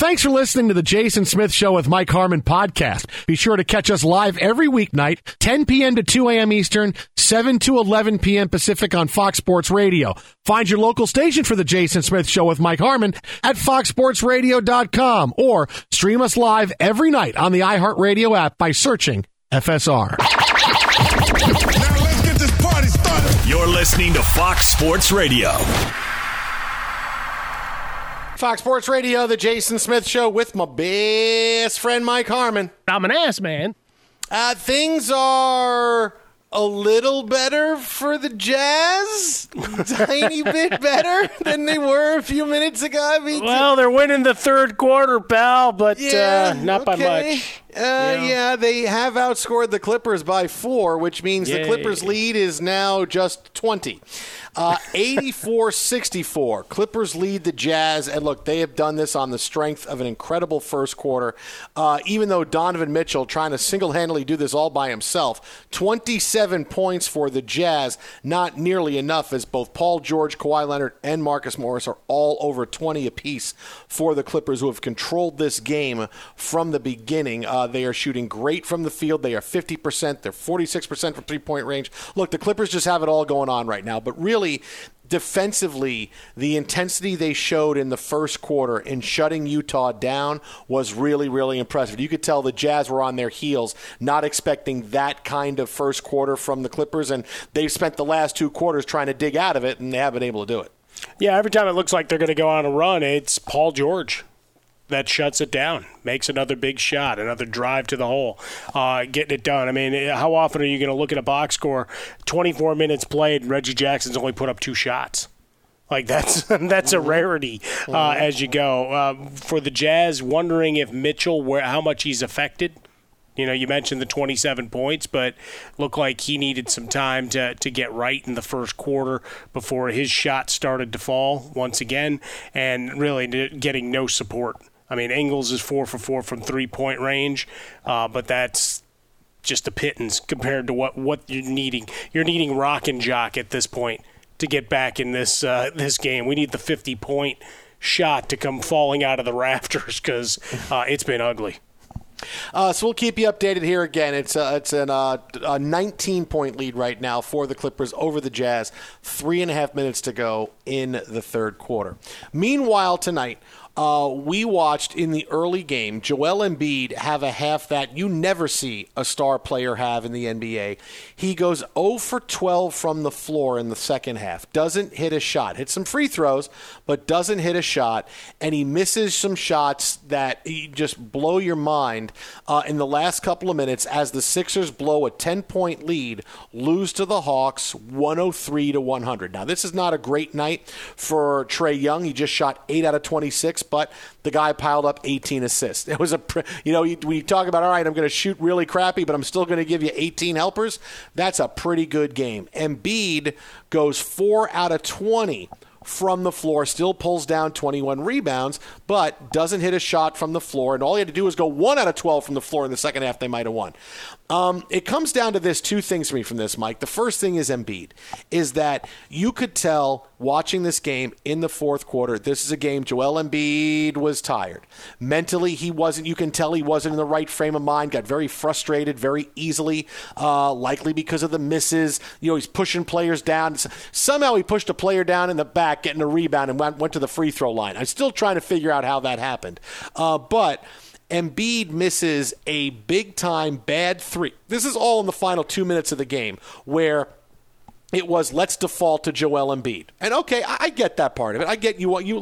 Thanks for listening to the Jason Smith Show with Mike Harmon podcast. Be sure to catch us live every weeknight, 10 p.m. to 2 a.m. Eastern, 7 to 11 p.m. Pacific on Fox Sports Radio. Find your local station for the Jason Smith Show with Mike Harmon at foxsportsradio.com or stream us live every night on the iHeartRadio app by searching FSR. Now let's get this party started. You're listening to Fox Sports Radio. Fox Sports Radio, the Jason Smith Show with my best friend Mike Harmon. I'm an ass man. Things are a little better for the Jazz. Tiny bit better than they were a few minutes ago. Well, they're winning the third quarter, pal, but not by much. Yeah, they have outscored the Clippers by 4, which means the Clippers' lead is now just 20. 84-64. Clippers lead the Jazz, and look, they have done this on the strength of an incredible first quarter. Even though Donovan Mitchell trying to single-handedly do this all by himself, 27 points for the Jazz, not nearly enough, as both Paul George, Kawhi Leonard, and Marcus Morris are all over 20 apiece for the Clippers, who have controlled this game from the beginning. They are shooting great from the field. They are 50%. They're 46% from three-point range. Look, the Clippers just have it all going on right now, but really, defensively, the intensity they showed in the first quarter in shutting Utah down was really, really impressive. You could tell the Jazz were on their heels, not expecting that kind of first quarter from the Clippers, and they've spent the last 2 quarters trying to dig out of it, and they haven't been able to do it. Yeah, every time it looks like they're going to go on a run, it's Paul George that shuts it down, makes another big shot, another drive to the hole, getting it done. I mean, how often are you going to look at a box score, 24 minutes played, and Reggie Jackson's only put up 2 shots? Like, that's a rarity as you go. For the Jazz, wondering if Mitchell, how much he's affected. You know, you mentioned the 27 points, but looked like he needed some time to get right in the first quarter before his shot started to fall once again, and really getting no support. I mean, Ingles is 4 for 4 from three-point range, but that's just a pittance compared to what you're needing. You're needing Rock and Jock at this point to get back in this game. We need the 50-point shot to come falling out of the rafters because it's been ugly. So we'll keep you updated here again. It's a 19-point lead right now for the Clippers over the Jazz. 3.5 minutes to go in the third quarter. Meanwhile, tonight, we watched in the early game Joel Embiid have a half that you never see a star player have in the NBA. He goes 0 for 12 from the floor in the second half. Doesn't hit a shot. Hits some free throws, but doesn't hit a shot. And he misses some shots that just blow your mind in the last couple of minutes as the Sixers blow a 10-point lead, lose to the Hawks 103-100. Now, this is not a great night for Trae Young. He just shot 8 out of 26. But the guy piled up 18 assists. It was when you talk about, all right, I'm going to shoot really crappy, but I'm still going to give you 18 helpers. That's a pretty good game. Embiid goes 4 out of 20 from the floor, still pulls down 21 rebounds, but doesn't hit a shot from the floor. And all he had to do was go 1 out of 12 from the floor in the second half. They might have won. It comes down to this, 2 things for me from this, Mike. The first thing is Embiid, is that you could tell watching this game in the fourth quarter, this is a game Joel Embiid was tired. Mentally, he wasn't. You can tell he wasn't in the right frame of mind, got very frustrated very easily, likely because of the misses. He's pushing players down. Somehow he pushed a player down in the back, getting a rebound, and went to the free throw line. I'm still trying to figure out how that happened. But Embiid misses a big-time bad 3. This is all in the final 2 minutes of the game where it was, let's default to Joel Embiid. And okay, I get that part of it. I get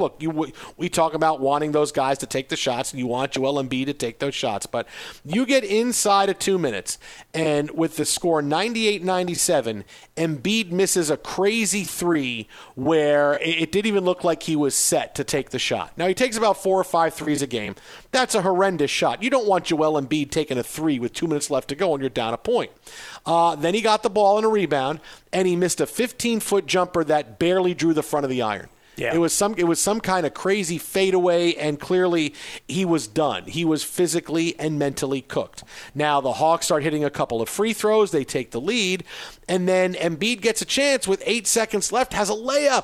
we talk about wanting those guys to take the shots, and you want Joel Embiid to take those shots. But you get inside of 2 minutes, and with the score 98-97, Embiid misses a crazy 3 where it didn't even look like he was set to take the shot. Now, he takes about 4 or 5 threes a game. That's a horrendous shot. You don't want Joel Embiid taking a 3 with 2 minutes left to go and you're down a point. Then he got the ball in a rebound, and he missed a 15-foot jumper that barely drew the front of the iron. Yeah. It was some kind of crazy fadeaway, and clearly he was done. He was physically and mentally cooked. Now the Hawks start hitting a couple of free throws. They take the lead, and then Embiid gets a chance with 8 seconds left, has a layup.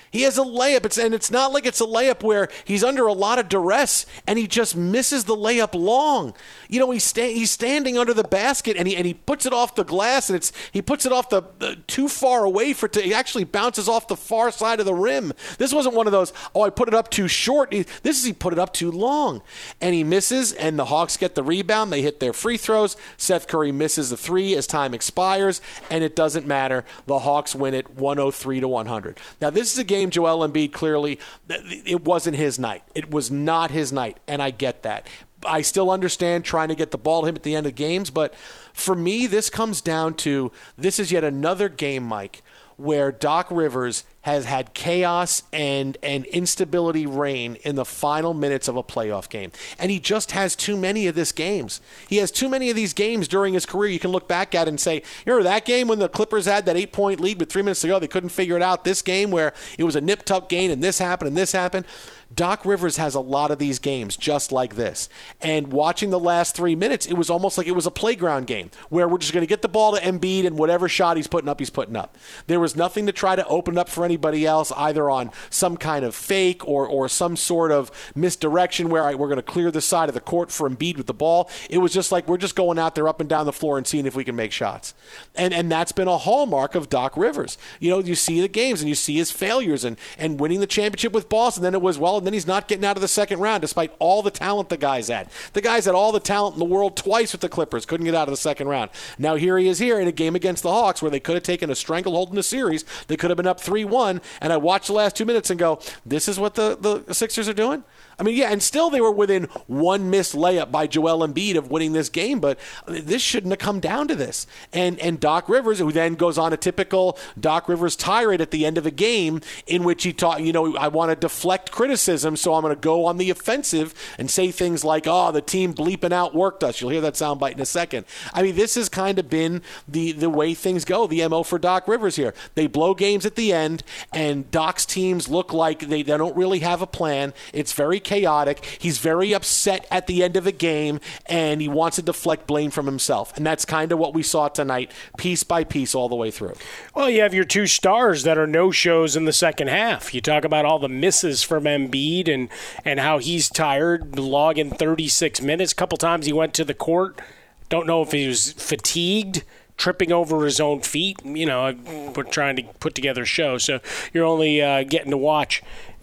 He has a layup, and it's not like it's a layup where he's under a lot of duress and he just misses the layup long. You know, he's standing under the basket and he puts it off the glass, and he puts it off the too far away for it to. He actually bounces off the far side of the rim. This wasn't one of those, I put it up too short. He put it up too long, and he misses. And the Hawks get the rebound. They hit their free throws. Seth Curry misses the three as time expires, and it doesn't matter. The Hawks win it 103-100. Now this is a game. Joel Embiid, clearly, it wasn't his night. It was not his night, and I get that. I still understand trying to get the ball to him at the end of games, but for me, this comes down to, this is yet another game, Mike, where Doc Rivers has had chaos and instability reign in the final minutes of a playoff game. And he just has too many of these games. He has too many of these games during his career. You can look back at it and say, you remember that game when the Clippers had that 8-point lead with 3 minutes to go? They couldn't figure it out. This game where it was a nip-tuck game and this happened and this happened. Doc Rivers has a lot of these games just like this. And watching the last 3 minutes, it was almost like it was a playground game where we're just going to get the ball to Embiid and whatever shot he's putting up. There was nothing to try to open up for anybody else, either on some kind of fake or some sort of misdirection where we're going to clear the side of the court for Embiid with the ball. It was just like we're just going out there up and down the floor and seeing if we can make shots. And that's been a hallmark of Doc Rivers. You know, you see the games and you see his failures and winning the championship with Boston. Then it was, and then he's not getting out of the second round despite all the talent the guy's had. The guy's had all the talent in the world twice with the Clippers, couldn't get out of the second round. Now here he is here in a game against the Hawks where they could have taken a stranglehold in the series. They could have been up 3-1, and I watched the last 2 minutes and go, this is what the Sixers are doing? I mean, yeah, and still they were within one missed layup by Joel Embiid of winning this game, but this shouldn't have come down to this. And Doc Rivers, who then goes on a typical Doc Rivers tirade at the end of a game in which he taught, I want to deflect criticism, so I'm going to go on the offensive and say things like, the team bleeping out worked us. You'll hear that soundbite in a second. I mean, this has kind of been the way things go, the MO for Doc Rivers here. They blow games at the end, and Doc's teams look like they don't really have a plan. It's very chaotic. He's very upset at the end of a game, and he wants to deflect blame from himself. And that's kind of what we saw tonight, piece by piece all the way through. Well, you have your two stars that are no-shows in the second half. You talk about all the misses from Embiid and how he's tired, logging 36 minutes. A couple times he went to the court. Don't know if he was fatigued, tripping over his own feet. We're trying to put together a show, so you're only getting to watch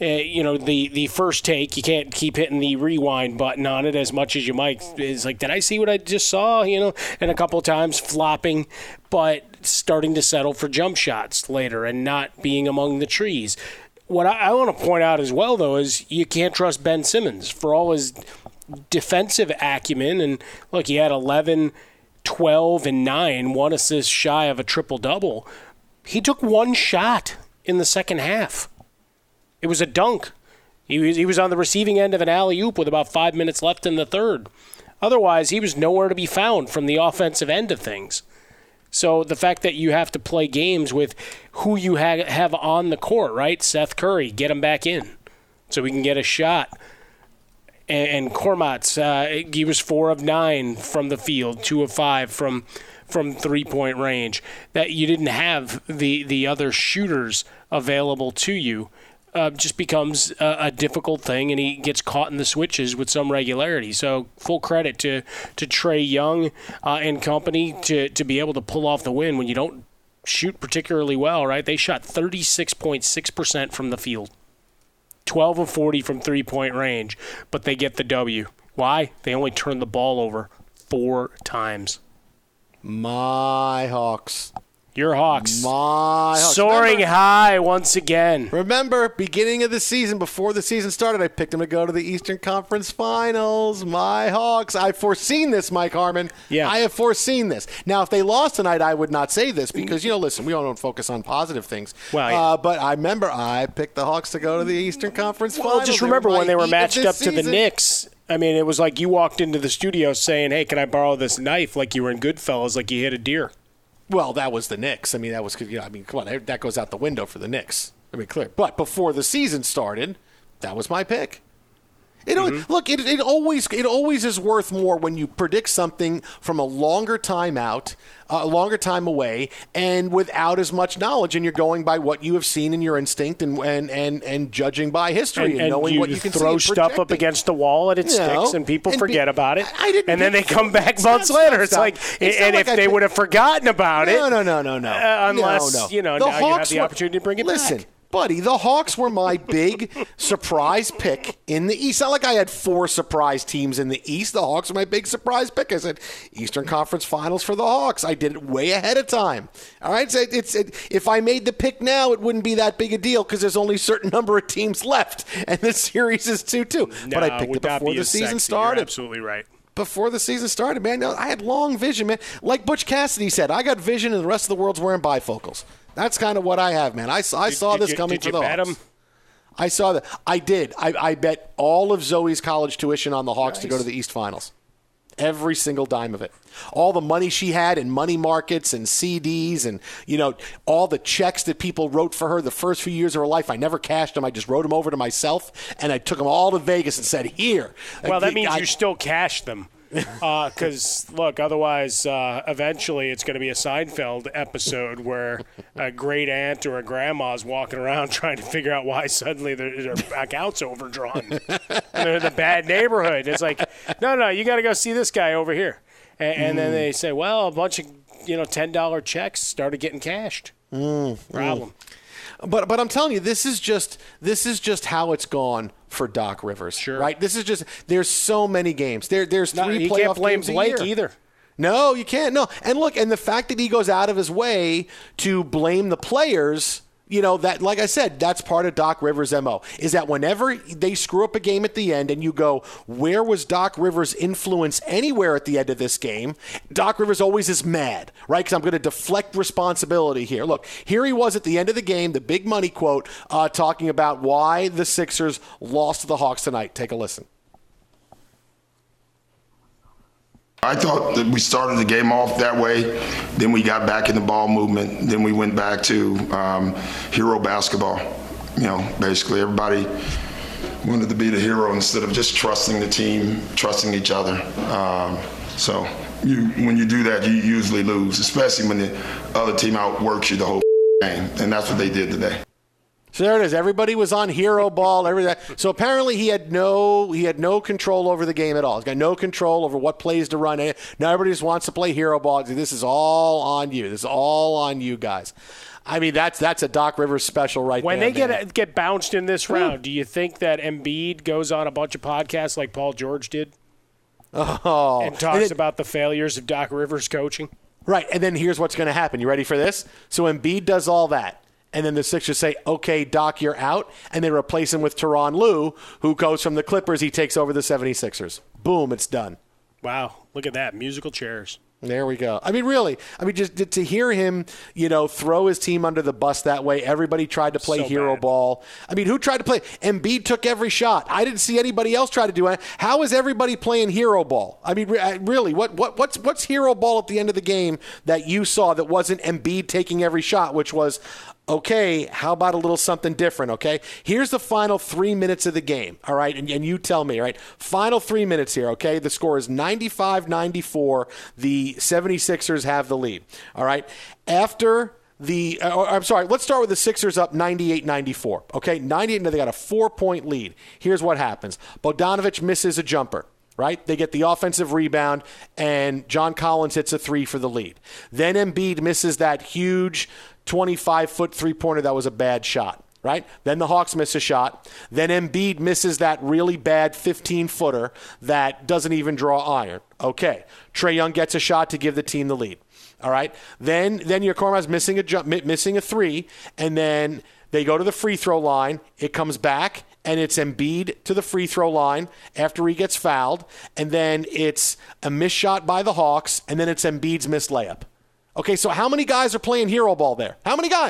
the first take. You can't keep hitting the rewind button on it as much as you might. It's like, did I see what I just saw? And a couple of times flopping, but starting to settle for jump shots later and not being among the trees. What I want to point out as well, though, is you can't trust Ben Simmons for all his defensive acumen. And look, he had 11, 12, and 9, 1 assist shy of a triple-double. He took one shot in the second half. It was a dunk. He was on the receiving end of an alley-oop with about 5 minutes left in the third. Otherwise, he was nowhere to be found from the offensive end of things. So the fact that you have to play games with who you have on the court, right? Seth Curry, get him back in so we can get a shot. And Kormats, he was 4 of 9 from the field, 2 of 5 from 3-point range. That you didn't have the other shooters available to you just becomes a difficult thing, and he gets caught in the switches with some regularity. So full credit to Trae Young and company to be able to pull off the win when you don't shoot particularly well, right? They shot 36.6% from the field. 12 of 40 from 3-point range, but they get the W. Why? They only turned the ball over 4 times. My Hawks. Your Hawks. My Hawks. Soaring high once again. Remember, beginning of the season, before the season started, I picked them to go to the Eastern Conference Finals. My Hawks. I've foreseen this, Mike Harmon. Yeah. I have foreseen this. Now, if they lost tonight, I would not say this because, listen, we all don't focus on positive things. Well, yeah. But I remember I picked the Hawks to go to the Eastern Conference Finals. Well, just remember when they were matched up to the season. Knicks. I mean, it was like you walked into the studio saying, hey, can I borrow this knife like you were in Goodfellas, like you hit a deer. Well, that was the Knicks. I mean, come on, that goes out the window for the Knicks. I mean, clear. But before the season started, that was my pick. Look, it always is worth more when you predict something from a longer time out, a longer time away, and without as much knowledge, and you're going by what you have seen in your instinct and judging by history and knowing what you can throw see. Stuff up against the wall and it sticks, and people forget about it, and then they come back months later. It's like, and if they would have forgotten about it, no, unless you have the opportunity to bring it back. Buddy, the Hawks were my big surprise pick in the East. Not like I had 4 surprise teams in the East. The Hawks were my big surprise pick. I said Eastern Conference Finals for the Hawks. I did it way ahead of time. All right, so if I made the pick now, it wouldn't be that big a deal because there's only a certain number of teams left, and the series is 2-2. But I picked it before the season started. You're absolutely right. Before the season started, man, I had long vision, man. Like Butch Cassidy said, I got vision, and the rest of the world's wearing bifocals. That's kind of what I have, man. I saw this coming for the Hawks. Did you bet him? I saw that. I did. I bet all of Zoe's college tuition on the Hawks to go to the East Finals. Every single dime of it. All the money she had in money markets and CDs and, all the checks that people wrote for her the first few years of her life. I never cashed them. I just wrote them over to myself, and I took them all to Vegas and said, here. Well, that means you still cashed them. Because, look, otherwise, eventually it's going to be a Seinfeld episode where a great aunt or a grandma is walking around trying to figure out why suddenly their account's overdrawn. They're in the bad neighborhood. It's like, no, you got to go see this guy over here. And then they say, well, a bunch of $10 checks started getting cashed. Problem. But I'm telling you, this is just how it's gone for Doc Rivers. Sure. Right? This is just there's so many games. There's 3 playoff you can't blame games Blake a year. either. No, you can't. No. And look, and the fact that he goes out of his way to blame the players, that, like I said, that's part of Doc Rivers' MO, is that whenever they screw up a game at the end and you go, where was Doc Rivers' influence anywhere at the end of this game? Doc Rivers always is mad, right? Because I'm going to deflect responsibility here. Look, here he was at the end of the game, the big money quote, talking about why the Sixers lost to the Hawks tonight. Take a listen. I thought that we started the game off that way, then we got back in the ball movement, then we went back to hero basketball. Basically everybody wanted to be the hero instead of just trusting the team, trusting each other. So when you do that, you usually lose, especially when the other team outworks you the whole game, and that's what they did today. So there it is. Everybody was on hero ball. Everything. So apparently he had no control over the game at all. He's got no control over what plays to run. Now everybody just wants to play hero ball. This is all on you. This is all on you guys. I mean, that's a Doc Rivers special right there. When they get bounced in this round, do you think that Embiid goes on a bunch of podcasts like Paul George did? And talks about the failures of Doc Rivers coaching? Right. And then here's what's going to happen. You ready for this? So Embiid does all that. And then the Sixers say, okay, Doc, you're out. And they replace him with Tyronn Lue, who goes from the Clippers. He takes over the 76ers. Boom, it's done. Wow, look at that. Musical chairs. There we go. I mean, really. I mean, just to hear him, throw his team under the bus that way. Everybody tried to play hero ball. I mean, who tried to play? Embiid took every shot. I didn't see anybody else try to do it. How is everybody playing hero ball? I mean, really, what's hero ball at the end of the game that you saw that wasn't Embiid taking every shot, which was, okay, how about a little something different, okay? Here's the final 3 minutes of the game, all right? And you tell me, all right? Final 3 minutes here, okay? The score is 95-94. The 76ers have the lead, all right? After let's start with the Sixers up 98-94, okay? 98, they got a 4-point lead. Here's what happens. Bogdanović misses a jumper. Right? They get the offensive rebound, and John Collins hits a 3 for the lead. Then Embiid misses that huge 25-foot three-pointer that was a bad shot. Right? Then the Hawks miss a shot. Then Embiid misses that really bad 15-footer that doesn't even draw iron. Okay. Trae Young gets a shot to give the team the lead. All right? Then Korkmaz's missing a 3, and then they go to the free throw line. It comes back, and it's Embiid to the free throw line after he gets fouled, and then it's a missed shot by the Hawks, and then it's Embiid's missed layup. Okay, so how many guys are playing hero ball there? How many guys?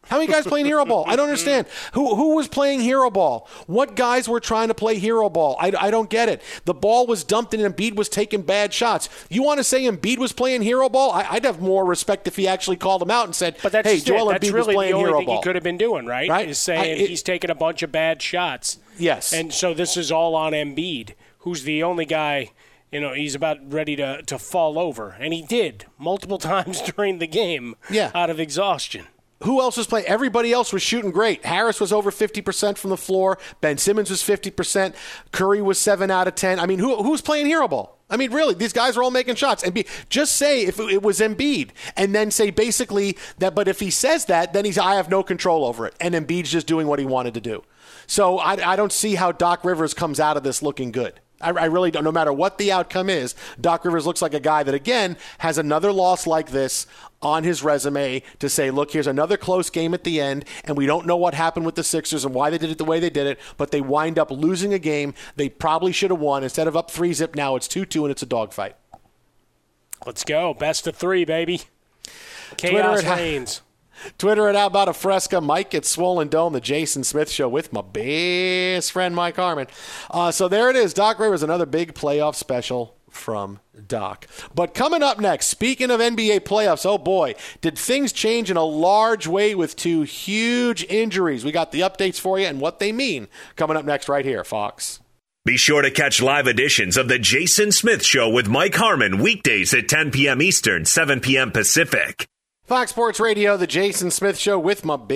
How many guys playing hero ball? I don't understand. Who was playing hero ball? What guys were trying to play hero ball? I don't get it. The ball was dumped and Embiid was taking bad shots. You want to say Embiid was playing hero ball? I'd have more respect if he actually called him out and said, hey, Joel Embiid was playing hero ball. That's really the only thing he could have been doing, right? Is saying he's taking a bunch of bad shots. Yes. And so this is all on Embiid, who's the only guy, he's about ready to fall over. And he did multiple times during the game out of exhaustion. Who else was playing? Everybody else was shooting great. Harris was over 50% from the floor. Ben Simmons was 50%. Curry was 7 out of 10. I mean, who's playing hero ball? I mean, really, these guys are all making shots. And just say if it was Embiid, and then say basically that. But if he says that, then I have no control over it, and Embiid's just doing what he wanted to do. So I don't see how Doc Rivers comes out of this looking good. I really don't. No matter what the outcome is, Doc Rivers looks like a guy that, again, has another loss like this on his resume to say, look, here's another close game at the end, and we don't know what happened with the Sixers and why they did it the way they did it, but they wind up losing a game they probably should have won. Instead of up 3-zip, now it's 2-2, and it's a dogfight. Let's go. Best of 3, baby. Chaos reigns. Twitter at How About a Fresca. Mike at Swollen Dome, the Jason Smith Show with my best friend Mike Harmon. So there it is. Doc Rivers, another big playoff special from Doc. But coming up next, speaking of NBA playoffs, oh boy, did things change in a large way with 2 huge injuries. We got the updates for you and what they mean coming up next right here, Fox. Be sure to catch live editions of The Jason Smith Show with Mike Harmon weekdays at 10 p.m. Eastern, 7 p.m. Pacific. Fox Sports Radio, the Jason Smith Show with my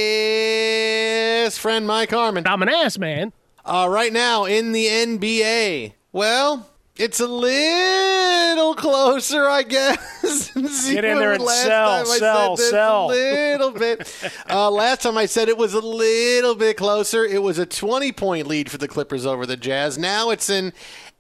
best friend Mike Harmon. I'm an ass man. Right now in the NBA, well, it's a little closer, I guess. Get in there and sell. A little bit. Last time I said it was a little bit closer. It was a 20-point lead for the Clippers over the Jazz. Now it's an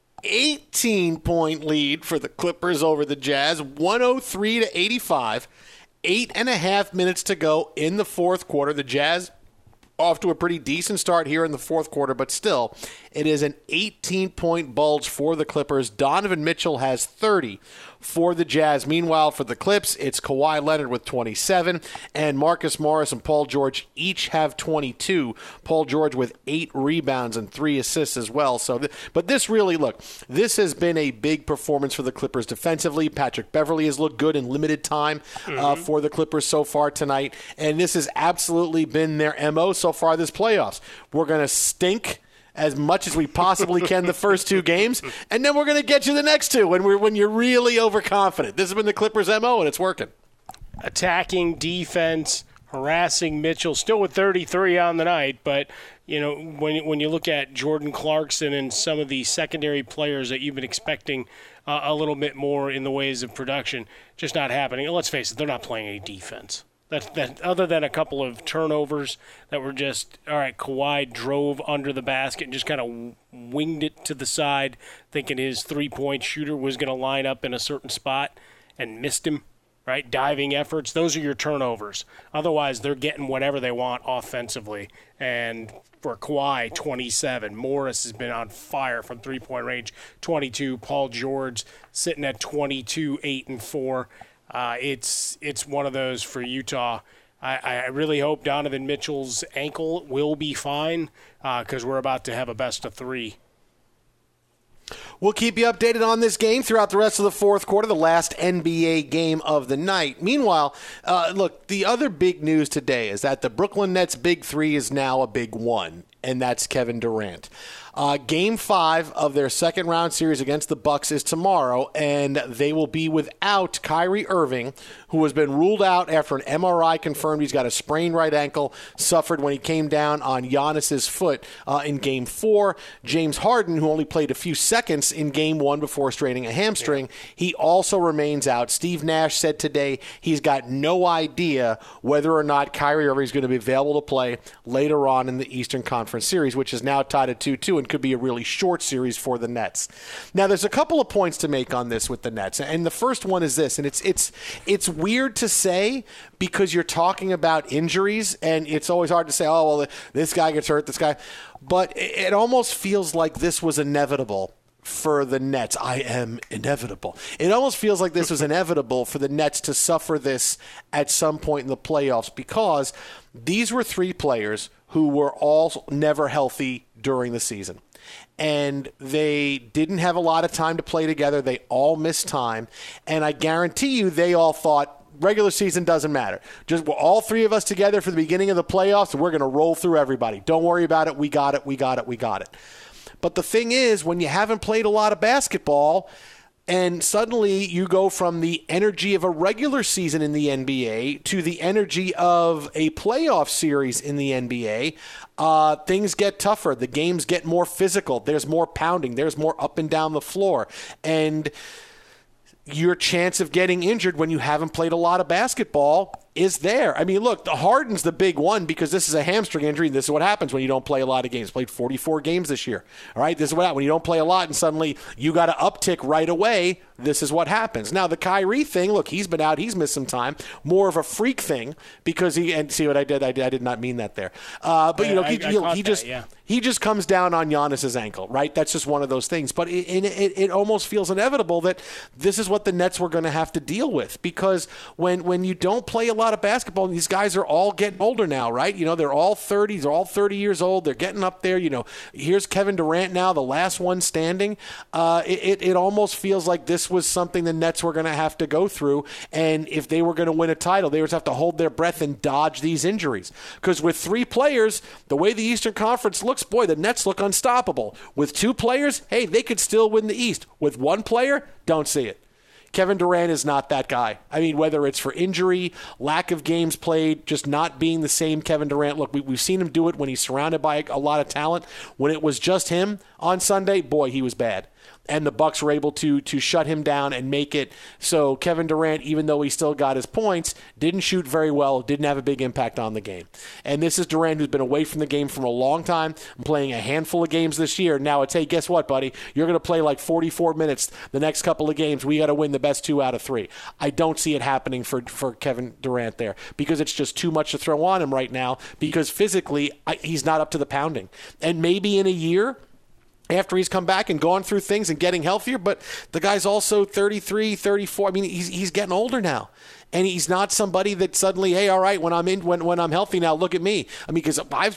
18-point lead for the Clippers over the Jazz, 103-85. 8.5 minutes to go in the fourth quarter. The Jazz off to a pretty decent start here in the fourth quarter, but still, it is an 18-point bulge for the Clippers. Donovan Mitchell has 30 for the Jazz. Meanwhile, for the Clips, it's Kawhi Leonard with 27, and Marcus Morris and Paul George each have 22. Paul George with 8 rebounds and 3 assists as well. But this really, look, this has been a big performance for the Clippers defensively. Patrick Beverley has looked good in limited time for the Clippers so far tonight, and this has absolutely been their MO so far this playoffs. We're going to stink as much as we possibly can the first 2 games, and then we're going to get you the next 2 when you're really overconfident. This has been the Clippers' MO, and it's working. Attacking defense, harassing Mitchell, still with 33 on the night, but when you look at Jordan Clarkson and some of the secondary players that you've been expecting a little bit more in the ways of production, just not happening. And let's face it, they're not playing any defense. That other than a couple of turnovers that were just, all right, Kawhi drove under the basket and just kind of winged it to the side, thinking his three-point shooter was going to line up in a certain spot and missed him, right? Diving efforts, those are your turnovers. Otherwise, they're getting whatever they want offensively. And for Kawhi, 27. Morris has been on fire from three-point range, 22. Paul George sitting at 22, 8 and 4. It's one of those for Utah. I really hope Donovan Mitchell's ankle will be fine because we're about to have a best of 3. We'll keep you updated on this game throughout the rest of the fourth quarter, the last NBA game of the night. Meanwhile, look, the other big news today is that the Brooklyn Nets' big 3 is now a big 1, and that's Kevin Durant. Game 5 of their second-round series against the Bucks is tomorrow, and they will be without Kyrie Irving, who has been ruled out after an MRI confirmed he's got a sprained right ankle, suffered when he came down on Giannis's foot in Game 4. James Harden, who only played a few seconds in Game 1 before straining a hamstring, he also remains out. Steve Nash said today he's got no idea whether or not Kyrie Irving is going to be available to play later on in the Eastern Conference Series, which is now tied at 2-2. Could be a really short series for the Nets. Now, there's a couple of points to make on this with the Nets, and the first one is this, and it's weird to say because you're talking about injuries, and it's always hard to say, oh, well, this guy gets hurt, this guy, but it almost feels like this was inevitable for the Nets. I am inevitable. It almost feels like this was inevitable for the Nets to suffer this at some point in the playoffs because these were three players who were all never healthy during the season. And they didn't have a lot of time to play together. They all missed time. And I guarantee you they all thought, regular season doesn't matter. Just we're all three of us together for the beginning of the playoffs, and we're going to roll through everybody. Don't worry about it. We got it. We got it. We got it. But the thing is, when you haven't played a lot of basketball, and suddenly you go from the energy of a regular season in the NBA to the energy of a playoff series in the NBA, things get tougher. The games get more physical. There's more pounding. There's more up and down the floor. And your chance of getting injured when you haven't played a lot of basketball is there. I mean, look, the Harden's the big one because this is a hamstring injury, and this is what happens when you don't play a lot of games. Played 44 games this year. All right, this is what happens when you don't play a lot and suddenly you got to uptick right away. This is what happens. Now, the Kyrie thing, look, he's been out. He's missed some time. More of a freak thing because and see what I did? I did not mean that there. But, he just comes down on Giannis's ankle, right? That's just one of those things. But it almost feels inevitable that this is what the Nets were going to have to deal with because when you don't play a lot of basketball, and these guys are all getting older now, right? You know, they're all 30s, they're all 30 years old. They're getting up there. You know, here's Kevin Durant now, the last one standing. It almost feels like this was something the Nets were going to have to go through. And if they were going to win a title, they would have to hold their breath and dodge these injuries. Because with three players, the way the Eastern Conference looks, boy, the Nets look unstoppable. With two players, hey, they could still win the East. With one player, don't see it. Kevin Durant is not that guy. I mean, whether it's for injury, lack of games played, just not being the same Kevin Durant. Look, we've seen him do it when he's surrounded by a lot of talent. When it was just him on Sunday, boy, he was bad. And the Bucks were able to shut him down and make it so Kevin Durant, even though he still got his points, didn't shoot very well, didn't have a big impact on the game. And this is Durant who's been away from the game for a long time, playing a handful of games this year. Now it's, hey, guess what, buddy? You're going to play like 44 minutes the next couple of games. We got to win the best 2 out of 3. I don't see it happening for Kevin Durant there because it's just too much to throw on him right now because physically he's not up to the pounding. And maybe in a year, after he's come back and gone through things and getting healthier, but the guy's also 33, 34. I mean, he's getting older now. And he's not somebody that suddenly, hey, all right, when I'm healthy now, look at me. I mean, because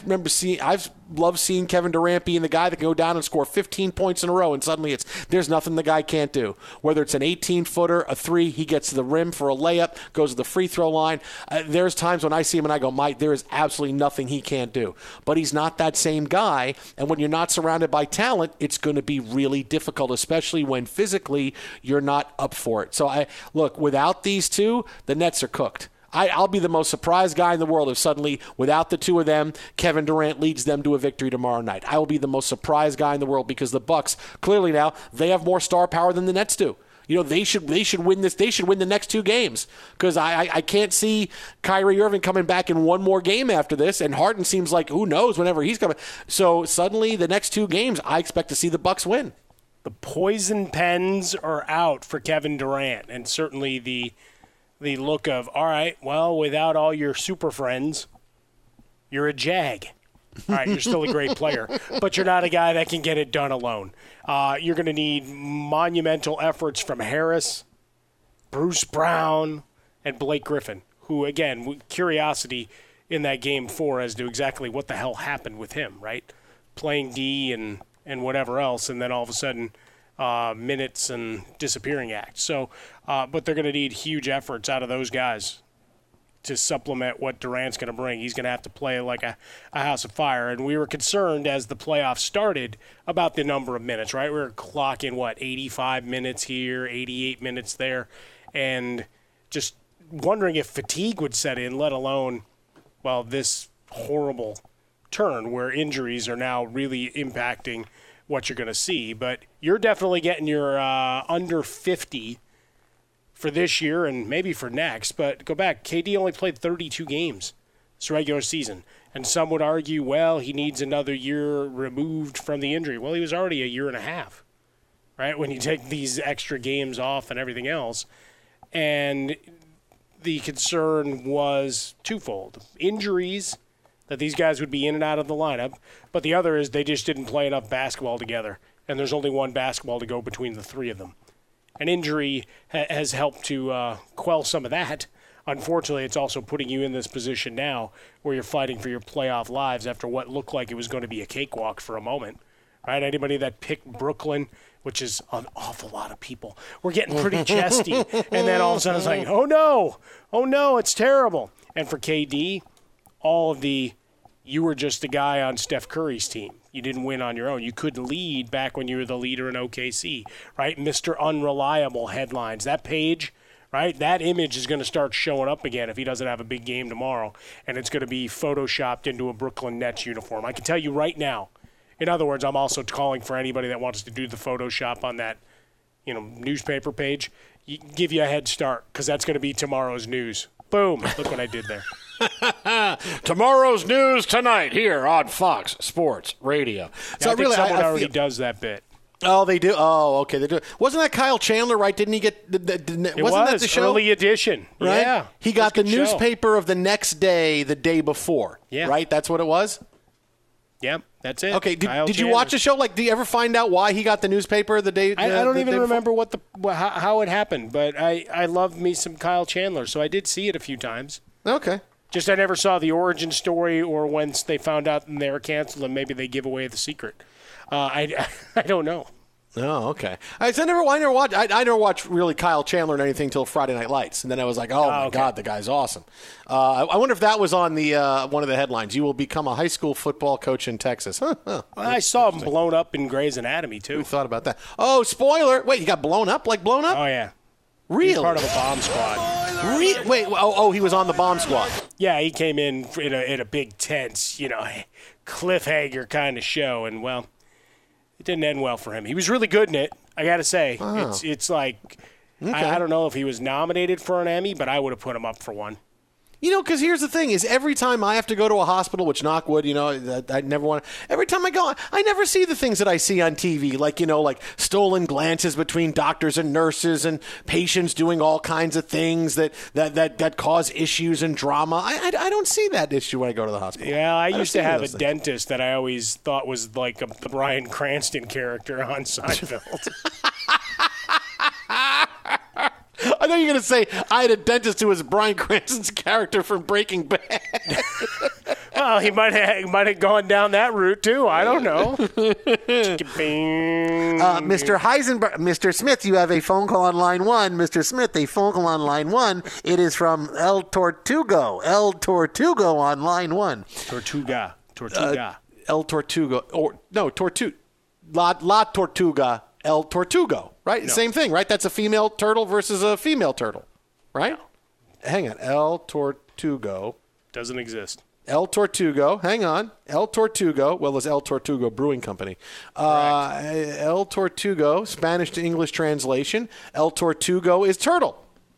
I've loved seeing Kevin Durant being the guy that can go down and score 15 points in a row, and suddenly there's nothing the guy can't do. Whether it's an 18-footer, a 3, he gets to the rim for a layup, goes to the free throw line. There's times when I see him and I go, Mike, there is absolutely nothing he can't do. But he's not that same guy, and when you're not surrounded by talent, it's going to be really difficult, especially when physically you're not up for it. So look, without these two, the Nets are cooked. I'll be the most surprised guy in the world if suddenly, without the two of them, Kevin Durant leads them to a victory tomorrow night. I will be the most surprised guy in the world because the Bucks, clearly now, they have more star power than the Nets do. You know, they should win this. They should win the next 2 games because I can't see Kyrie Irving coming back in one more game after this, and Harden seems like who knows whenever he's coming. So suddenly, the next 2 games, I expect to see the Bucks win. The poison pens are out for Kevin Durant, and certainly the look of, all right, well, without all your super friends, you're a jag. All right, you're still a great player, but you're not a guy that can get it done alone. You're going to need monumental efforts from Harris, Bruce Brown, and Blake Griffin, who, again, curiosity in that game 4 as to exactly what the hell happened with him, right? Playing D and whatever else, and then all of a sudden minutes and disappearing act. So, but they're going to need huge efforts out of those guys to supplement what Durant's going to bring. He's going to have to play like a house of fire. And we were concerned as the playoffs started about the number of minutes, right? We were clocking, 85 minutes here, 88 minutes there, and just wondering if fatigue would set in, let alone, this horrible turn where injuries are now really impacting what you're going to see. But you're definitely getting your under 50 for this year and maybe for next. But go back, KD only played 32 games this regular season. And some would argue, he needs another year removed from the injury. Well, he was already a year and a half, right, when you take these extra games off and everything else. And the concern was twofold. Injuries, that these guys would be in and out of the lineup, but the other is they just didn't play enough basketball together and there's only one basketball to go between the three of them. An injury has helped to quell some of that. Unfortunately, it's also putting you in this position now where you're fighting for your playoff lives after what looked like it was going to be a cakewalk for a moment. Right? Anybody that picked Brooklyn, which is an awful lot of people, we're getting pretty chesty. And then all of a sudden it's like, oh no, it's terrible. And for KD, all of you were just a guy on Steph Curry's team. You didn't win on your own. You couldn't lead back when you were the leader in OKC, right? Mr. Unreliable headlines. That page, right, that image is going to start showing up again if he doesn't have a big game tomorrow, and it's going to be photoshopped into a Brooklyn Nets uniform. I can tell you right now. In other words, I'm also calling for anybody that wants to do the Photoshop on that, newspaper page, give you a head start because that's going to be tomorrow's news. Boom. Look what I did there. Tomorrow's news tonight here on Fox Sports Radio. So I think someone already does that bit. Oh, they do? Oh, okay. They do. Wasn't that Kyle Chandler, right? Didn't he get wasn't that the show? Early edition. Right? Yeah. He got the newspaper of the next day, the day before. Yeah. Right? That's what it was? Yep, that's it. Okay, did you watch the show? Like, do you ever find out why he got the newspaper the day? I don't even remember how it happened, but I love me some Kyle Chandler, so I did see it a few times. Okay. Just I never saw the origin story or when they found out and they were canceled and maybe they give away the secret. I don't know. Oh, okay. I never watched really Kyle Chandler or anything until Friday Night Lights, and then I was like, oh my God, the guy's awesome. I wonder if that was on the one of the headlines. You will become a high school football coach in Texas. I saw him blown up in Grey's Anatomy too. We thought about that. Oh, spoiler! Wait, he got blown up? Like blown up? Oh yeah. Really? He's part of a bomb squad. Wait. Oh, he was on the bomb squad. Yeah, he came in a big tense, cliffhanger kind of show, and well. It didn't end well for him. He was really good in it, I got to say. Oh. It's like, okay. I don't know if he was nominated for an Emmy, but I would have put him up for one. Because here's the thing, is every time I have to go to a hospital, which knock wood, I never want to, every time I go, I never see the things that I see on TV, like, like stolen glances between doctors and nurses and patients doing all kinds of things that cause issues and drama. I don't see that issue when I go to the hospital. Yeah, I used to have a dentist that I always thought was like the Bryan Cranston character on Seinfeld. I know you're going to say I had a dentist who was Bryan Cranston's character from Breaking Bad. Well, he might have gone down that route too. I don't know. Mr. Heisenberg, Mr. Smith, you have a phone call on line 1. Mr. Smith, a phone call on line 1. It is from El Tortugo. El Tortugo on line 1. Tortuga. El Tortugo. La Tortuga. El Tortugo, right? No. Same thing, right? That's a female turtle versus a female turtle, right? No. Hang on. El Tortugo. Doesn't exist. El Tortugo. Hang on. El Tortugo. Well, it's El Tortugo Brewing Company. El Tortugo, Spanish to English translation. El Tortugo is turtle.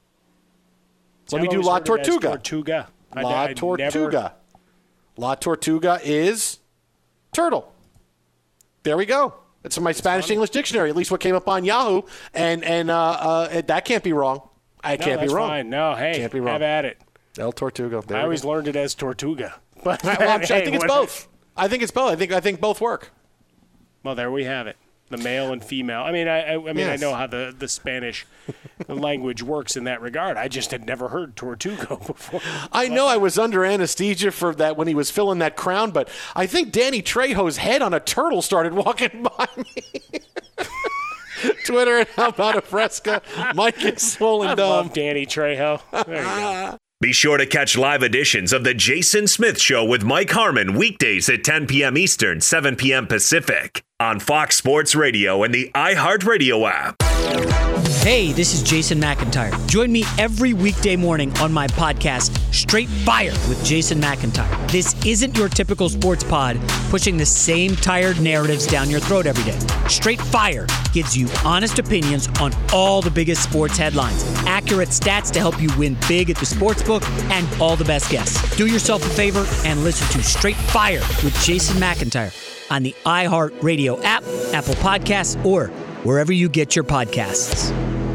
Let me do La Tortuga. Tortuga. La Tortuga. La Tortuga is turtle. There we go. It's my Spanish English dictionary, at least what came up on Yahoo, and that can't be wrong. Can't be wrong. Fine. No, hey, can't be wrong. Have at it. El Tortuga. I always learned it as Tortuga, but I think it's both. I think it's both. I think both work. Well, there we have it. The male and female. I mean, I know how the Spanish language works in that regard. I just had never heard Tortugo before. I know I was under anesthesia for that when he was filling that crown, but I think Danny Trejo's head on a turtle started walking by me. Twitter and How About a Fresca. Mike is swollen dumb. I love Danny Trejo. There you go. Be sure to catch live editions of The Jason Smith Show with Mike Harmon weekdays at 10 p.m. Eastern, 7 p.m. Pacific on Fox Sports Radio and the iHeartRadio app. Hey, this is Jason McIntyre. Join me every weekday morning on my podcast, Straight Fire with Jason McIntyre. This isn't your typical sports pod pushing the same tired narratives down your throat every day. Straight Fire gives you honest opinions on all the biggest sports headlines, accurate stats to help you win big at the sportsbook, and all the best guests. Do yourself a favor and listen to Straight Fire with Jason McIntyre on the iHeartRadio app, Apple Podcasts, or wherever you get your podcasts.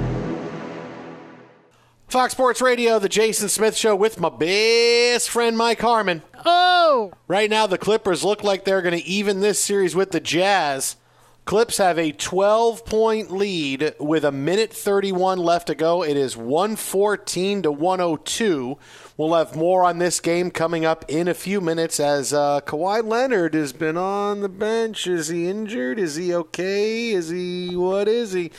Fox Sports Radio, the Jason Smith Show with my best friend Mike Harmon. Oh! Right now, the Clippers look like they're going to even this series with the Jazz Clips have a 12-point lead with 1:31 left to go. It is 114 to 102. We'll have more on this game coming up in a few minutes as Kawhi Leonard has been on the bench. Is he injured? Is he okay? What is he?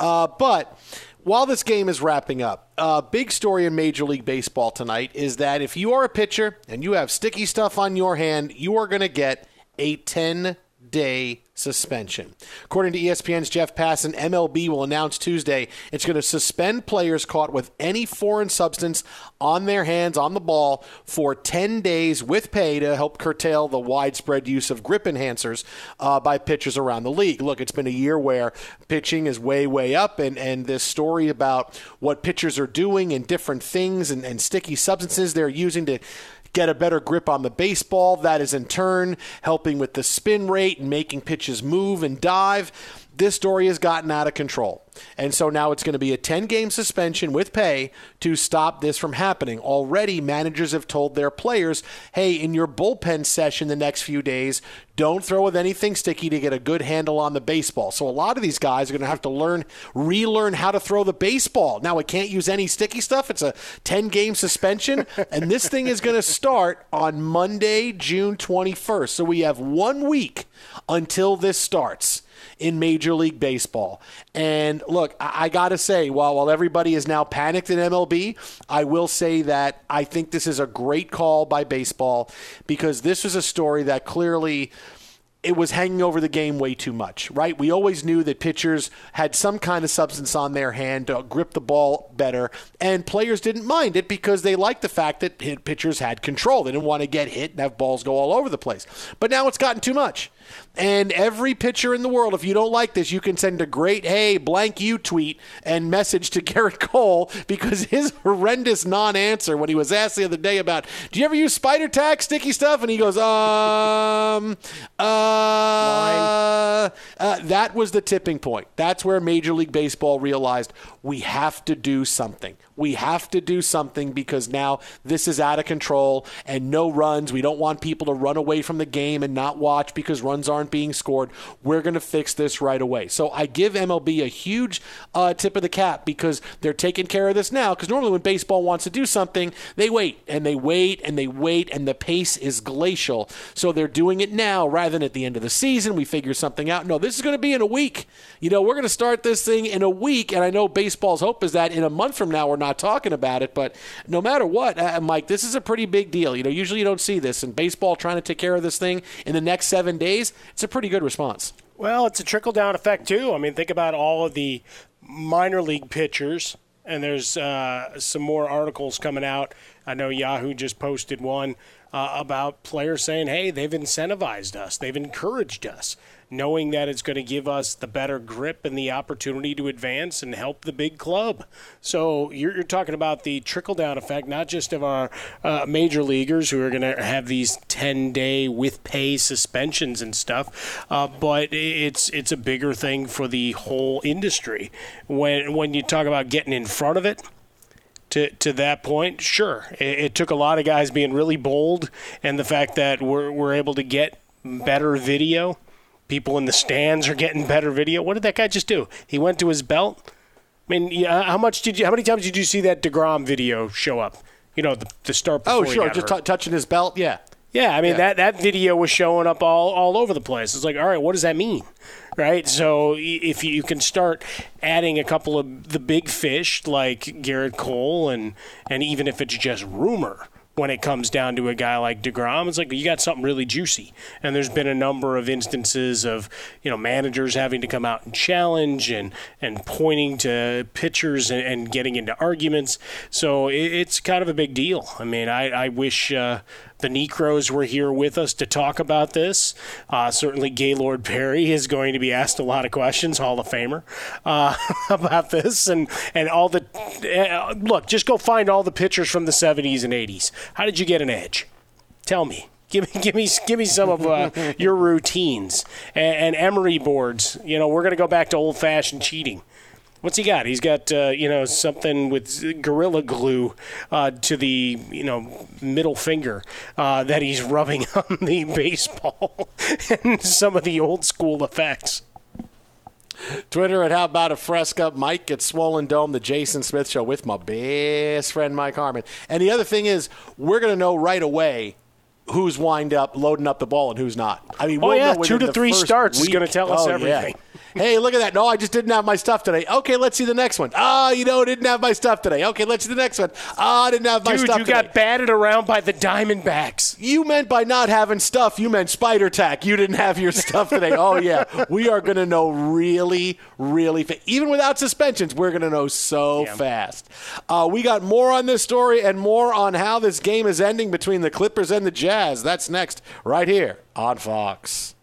But while this game is wrapping up, a big story in Major League Baseball tonight is that if you are a pitcher and you have sticky stuff on your hand, you are going to get a 10-day suspension. According to ESPN's Jeff Passan, MLB will announce Tuesday it's going to suspend players caught with any foreign substance on their hands, on the ball, for 10 days with pay to help curtail the widespread use of grip enhancers by pitchers around the league. Look, it's been a year where pitching is way, way up, and this story about what pitchers are doing and different things and sticky substances they're using to get a better grip on the baseball. That is in turn helping with the spin rate and making pitches move and dive. This story has gotten out of control. And so now it's going to be a 10-game suspension with pay to stop this from happening. Already, managers have told their players, hey, in your bullpen session the next few days, don't throw with anything sticky to get a good handle on the baseball. So a lot of these guys are going to have to relearn how to throw the baseball. Now, it can't use any sticky stuff. It's a 10-game suspension, and this thing is going to start on Monday, June 21st. So we have 1 week until this starts in Major League Baseball. And look, I got to say, while everybody is now panicked in MLB, I will say that I think this is a great call by baseball because this was a story that clearly it was hanging over the game way too much, right? We always knew that pitchers had some kind of substance on their hand to grip the ball better, and players didn't mind it because they liked the fact that pitchers had control. They didn't want to get hit and have balls go all over the place. But now it's gotten too much. And every pitcher in the world, if you don't like this, you can send a great, hey, blank you tweet and message to Garrett Cole because his horrendous non-answer when he was asked the other day about, do you ever use spider tack, sticky stuff? And he goes, that was the tipping point. That's where Major League Baseball realized we have to do something. We have to do something because now this is out of control and no runs. We don't want people to run away from the game and not watch because runs aren't being scored. We're going to fix this right away. So I give MLB a huge tip of the cap because they're taking care of this now because normally when baseball wants to do something, they wait and they wait and they wait and the pace is glacial. So they're doing it now rather than at the end of the season. We figure something out. No, this is going to be in a week. We're going to start this thing in a week, and I know baseball's hope is that in a month from now we're not talking about it, but no matter what, Mike, this is a pretty big deal. Usually you don't see this, and baseball trying to take care of this thing in the next 7 days, it's a pretty good response. Well, it's a trickle-down effect, too. I mean, think about all of the minor league pitchers, and there's some more articles coming out. I know Yahoo just posted one about players saying, hey, they've incentivized us. They've encouraged us, knowing that it's going to give us the better grip and the opportunity to advance and help the big club. So you're talking about the trickle-down effect, not just of our major leaguers who are going to have these 10-day with pay suspensions and stuff, but it's a bigger thing for the whole industry. When you talk about getting in front of it, to that point, sure, it took a lot of guys being really bold, and the fact that we're able to get better video. People in the stands are getting better video. What did that guy just do? He went to his belt. I mean, how many times did you see that DeGrom video show up? The start before. Oh, sure, just touching his belt. Yeah. Yeah, I mean that video was showing up all over the place. It's like, all right, what does that mean? Right? So if you can start adding a couple of the big fish like Garrett Cole and even if it's just rumor, when it comes down to a guy like DeGrom, it's like you got something really juicy. And there's been a number of instances of, managers having to come out and challenge and pointing to pitchers and getting into arguments. So it's kind of a big deal. I mean, I wish the Necros were here with us to talk about this. Certainly Gaylord Perry is going to be asked a lot of questions, Hall of Famer, about this. And all the look, just go find all the pitchers from the 70s and 80s. How did you get an edge? Tell me. Give me some of your routines and emery boards. We're going to go back to old-fashioned cheating. What's he got? He's got, something with Gorilla Glue to the, middle finger that he's rubbing on the baseball and some of the old school effects. Twitter at How About a Fresca. Mike at Swollen Dome, the Jason Smith Show with my best friend Mike Harmon. And the other thing is, we're going to know right away who's loading up the ball and who's not. I mean, we'll know 2 to 3 starts is going to tell us everything. Yeah. Hey, look at that. No, I just didn't have my stuff today. Okay, let's see the next one. Didn't have my stuff today. Okay, let's see the next one. I didn't have my stuff today. Dude, you got batted around by the Diamondbacks. You meant by not having stuff, you meant Spider Tack. You didn't have your stuff today. Oh, yeah. We are going to know really, really fast. Even without suspensions, we're going to know so fast. We got more on this story and more on how this game is ending between the Clippers and the Jazz. That's next right here on Fox.